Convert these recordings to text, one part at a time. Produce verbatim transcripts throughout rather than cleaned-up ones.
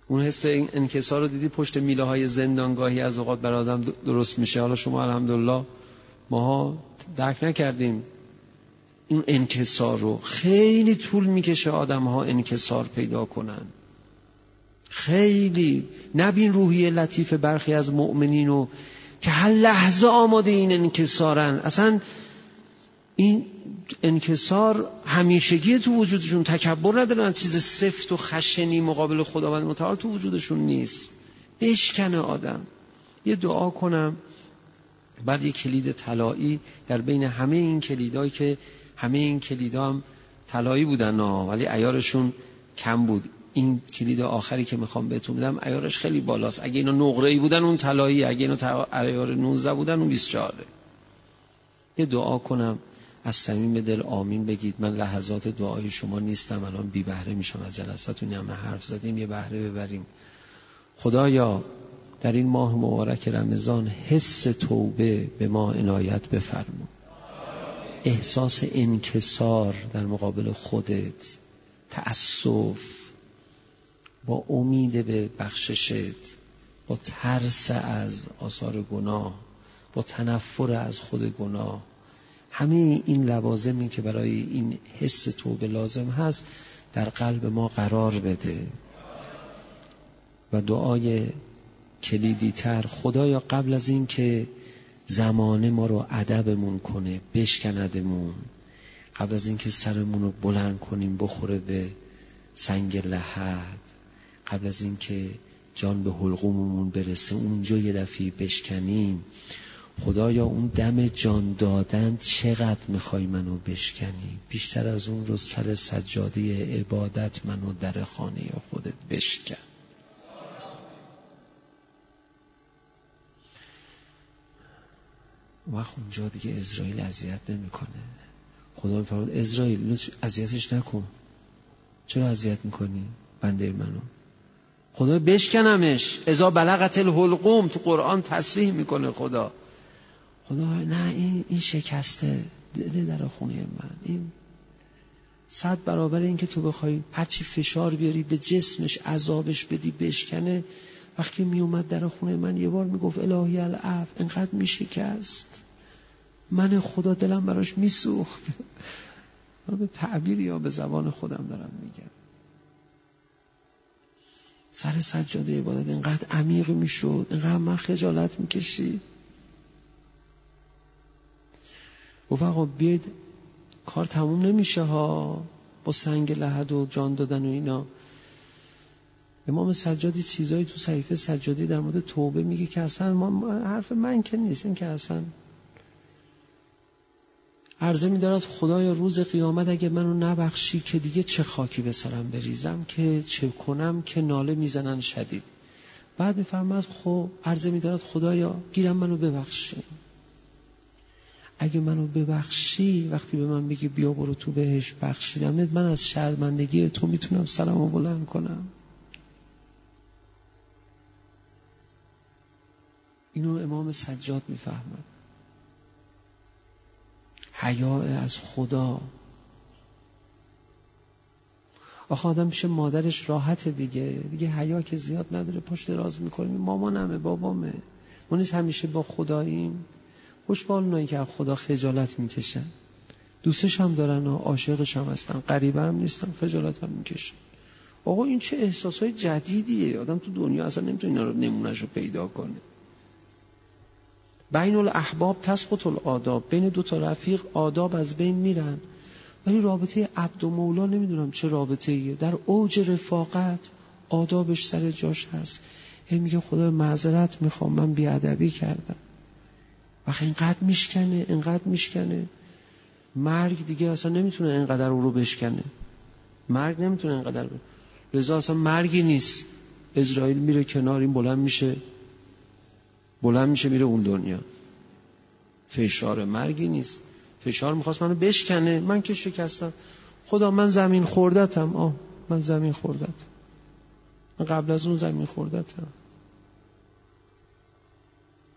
اون حس انکسار رو دیدی پشت میله های زندانگاهی از اوقات بر آدم درست میشه. حالا شما الحمدلله ماها درک نکردیم این انکسار رو. خیلی طول میکشه آدم ها انکسار پیدا کنن. خیلی نبین روحیه لطیف برخی از مؤمنین رو که هر لحظه آماده این انکسارن. اصلا این انکسار همیشگی تو وجودشون، تکبر ندارن، چیز سفت و خشنی مقابل خداوند متعال تو وجودشون نیست. بشکنه آدم. یه دعا کنم بعد یه کلید طلایی در بین همه این کلیدایی که همه این کلیدا هم طلایی بودن نه ولی عیارشون کم بود. این کلید آخری که میخوام بهتون بدم عیارش خیلی بالاست. اگه اینا نقره‌ای بودن اون طلایی، اگه اینا عیار نوزده بودن اون بیست و چهار. یه دعا کنم از صمیم دل آمین بگید. من لحظات دعای شما نیستم، الان بی بهره میشم از جلساتون. همه حرف زدیم، یه بهره ببریم. خدایا در این ماه مبارک رمضان حس توبه به ما عنایت بفرما. احساس انکسار در مقابل خودت، تأسف، با امید به بخششت، با ترس از آثار گناه، با تنفر از خود گناه، همه این لوازمی که برای این حس توبه لازم هست در قلب ما قرار بده. و دعای کلیدی تر، خدایا قبل از این که زمانه ما رو ادبمون کنه، بشکندمون، قبل از این که سرمون رو بلند کنیم بخوره به سنگ لحد، قبل از این که جان به حلقوممون برسه اونجا یه دفعه بشکنیم، خدایا اون دم جان دادن چقدر میخوای منو بشکنی، بیشتر از اون رو سر سجاده عبادت منو در خانه خودت بشکن. وقت اونجا دیگه اسرائیل اذیت نمیکنه. خدا میفرماد اسرائیل اذیتش نکن. چرا اذیت میکنی بنده منو؟ خدا بشکنمش. اذا بلغت الحلقوم تو قرآن تصریح میکنه خدا. خدا نه این این شکسته دل در خونه من، این صد برابر این که تو بخوای هرچی فشار بیاری به جسمش عذابش بدی بشکنه. وقتی می اومد در خونه من یه بار میگفت الهی العفو، انقدر میشکست من خدا دلم براش میسوخت. به تعبیر یا به زبان خودم دارم میگم. سر سجاده عبادت انقدر عمیق میشد، انقدر من خجالت میکشید. گفت آقا بیاید کار تموم نمیشه ها با سنگ لحد و جان دادن و اینا. امام سجادی چیزایی تو صحیفه سجادی در مورد توبه میگه که اصلا ما حرف من که نیست، این که اصلا عرضه می‌دارد خدایا روز قیامت اگه منو نبخشی که دیگه چه خاکی به سرم بریزم، که چه کنم که ناله میزنن شدید. بعد میفرماد خب عرضه می‌دارد خدایا گیرم منو ببخشی. اگه منو ببخشی وقتی به من بگی بیا برو تو بهش بخشیدم، من از شرمندگی تو میتونم سرمو بلند کنم. اینو امام سجاد میفهمد. حیا از خدا. آخه آدم میشه مادرش راحت دیگه دیگه حیا که زیاد نداره پشت دراز میکنیم. مامانمه بابامه، ما نیست همیشه با خداییم. خوشبال اونایی که از خدا خجالت میکشن، دوستش هم دارن و عاشقش هم هستن، غریبه هم نیستن، خجالت هم میکشن. آقا این چه احساسای جدیدیه، آدم تو دنیا اصلا نمیتونه اینا رو نمونهش رو پیدا کنه. بین الاحباب تسقط الآداب، بین دو تا رفیق آداب از بین میرن، ولی رابطه عبد و مولا نمیدونم چه رابطه ایه. در اوج رفاقت آدابش سر جاش هست. هی میگه خدا معذرت میخوام من بیادبی کردم. وقتی اینقدر میشکنه اینقدر میشکنه مرگ دیگه اصلا نمیتونه اینقدر او رو بشکنه. مرگ نمیتونه اینقدر ب... لذا اصلا مرگی نیست. اسرائیل میره کنار، این بلند میشه بلند میشه میره اون دنیا. فشار مرگی نیست. فشار میخواست منو بشکنه، من که شکستم. خدا من زمین خوردتم. آه من زمین خوردتم، من قبل از اون زمین خوردتم.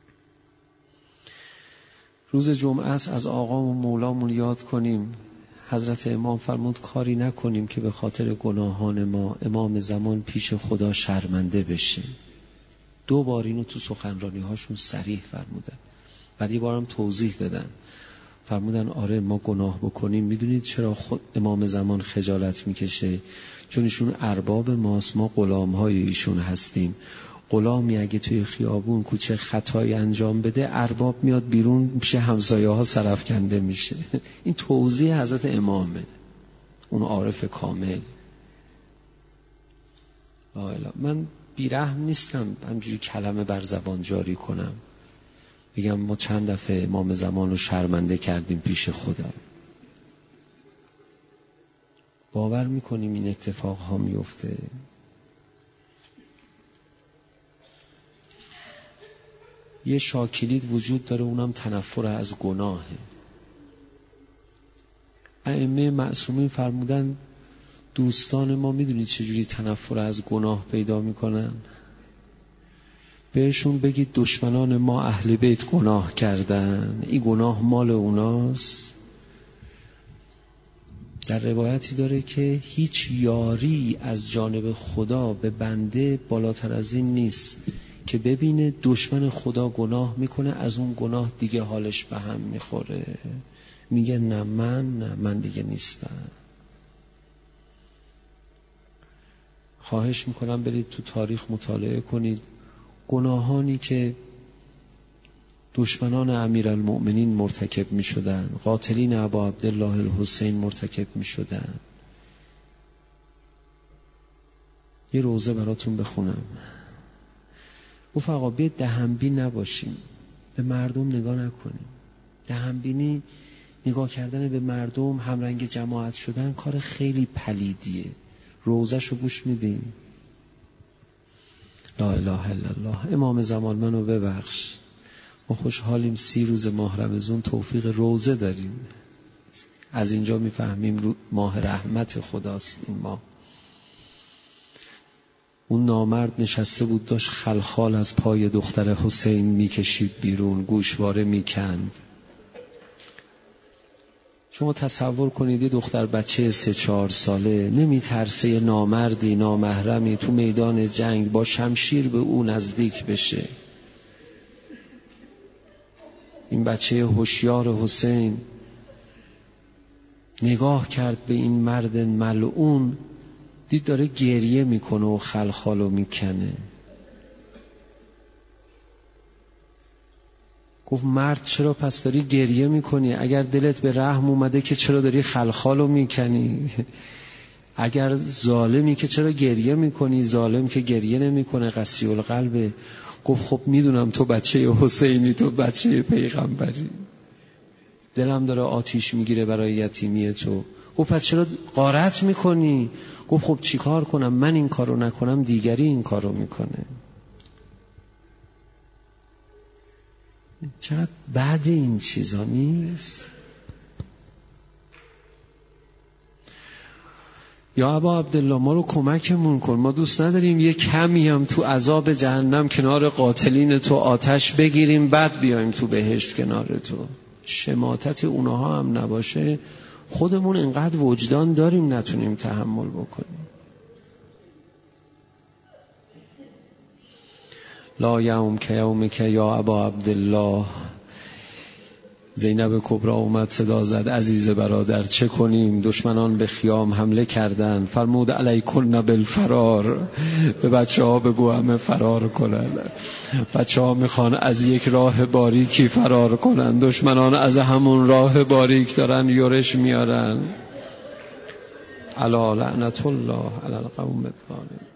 روز جمعه است، از آقا و مولامون یاد کنیم. حضرت امام فرمود کاری نکنیم که به خاطر گناهان ما امام زمان پیش خدا شرمنده بشه. دو بار اینو تو سخنرانی هاشون صریح فرمودن. بعد یه بارم توضیح دادن، فرمودن آره ما گناه بکنیم میدونید چرا خود امام زمان خجالت میکشه؟ چون ایشون ارباب ماست، ما غلام های ایشون هستیم. غلامی اگه توی خیابون کوچه خطایی انجام بده ارباب میاد بیرون پیش همسایه ها سرفکنده میشه. این توضیح حضرت امامه، اون عارف کامل. من بیرحم نیستم همجوری کلمه بر زبان جاری کنم بگم ما چند دفعه امام زمان رو شرمنده کردیم پیش خدا. باور میکنیم این اتفاق ها میفته؟ یه شاکلید وجود داره، اونم تنفر از گناهه. ائمه معصومین فرمودن دوستان ما میدونید چجوری تنفر از گناه پیدا میکنن؟ بهشون بگید دشمنان ما اهل بیت گناه کردن، این گناه مال اوناست. در روایتی داره که هیچ یاری از جانب خدا به بنده بالاتر از این نیست که ببینه دشمن خدا گناه میکنه، از اون گناه دیگه حالش به هم میخوره، میگه نه من نه من دیگه نیستم. خواهش میکنم برید تو تاریخ مطالعه کنید گناهانی که دشمنان امیرالمؤمنین مرتکب میشدن، قاتلین ابا عبدالله الحسین مرتکب میشدن. یه روزه براتون بخونم. رفقا بیاید دهنبین نباشیم، به مردم نگاه نکنیم. دهنبینی، نگاه کردن به مردم، همرنگ جماعت شدن کار خیلی پلیدیه. روزش رو گوش میدیم. لا اله الا الله. امام زمان منو ببخش، ما خوشحالیم سی روز ماه رمضان توفیق روزه داریم. از اینجا میفهمیم ماه رحمت خداست این ماه. اون نامرد نشسته بود داشت خلخال از پای دختر حسین میکشید بیرون، گوشواره میکند. شما تصور کنید یه دختر بچه سه چهار ساله نمیترسه یه نامردی نامحرمی تو میدان جنگ با شمشیر به او نزدیک بشه. این بچه هوشیار حسین نگاه کرد به این مرد ملعون، دید داره گریه میکنه و خلخالو میکنه. گفت مرد چرا پس داری گریه میکنی؟ اگر دلت به رحم اومده که چرا داری خلخالو میکنی؟ اگر ظالمی که چرا گریه میکنی؟ ظالم که گریه نمیکنه، قسی القلبه. گفت خب میدونم تو بچه حسینی، تو بچه پیغمبری، دلم داره آتیش میگیره برای یتیمی تو. گفت پس چرا غارت میکنی؟ گفت خب چیکار کنم، من این کارو نکنم دیگری این کارو میکنه. چقدر بعد این چیزا نیست؟ یا ابا عبدالله ما رو کمکمون کن، ما دوست نداریم یه کمی هم تو عذاب جهنم کنار قاتلین تو آتش بگیریم بعد بیایم تو بهشت کنار تو. شماتت اونها هم نباشه. خودمون انقدر وجدان داریم نتونیم تحمل بکنیم. لا یوم که یوم که یا ابا عبدالله. زینب کبری اومد صدا زد عزیز برادر چه کنیم؟ دشمنان به خیام حمله کردن. فرمود علیکن بالفرار. به بچه ها بگو همه فرار کنن. بچه ها میخوان از یک راه باریکی فرار کنن، دشمنان از همون راه باریک دارن یورش میارن. الا لعنت الله علی القوم الظالمین.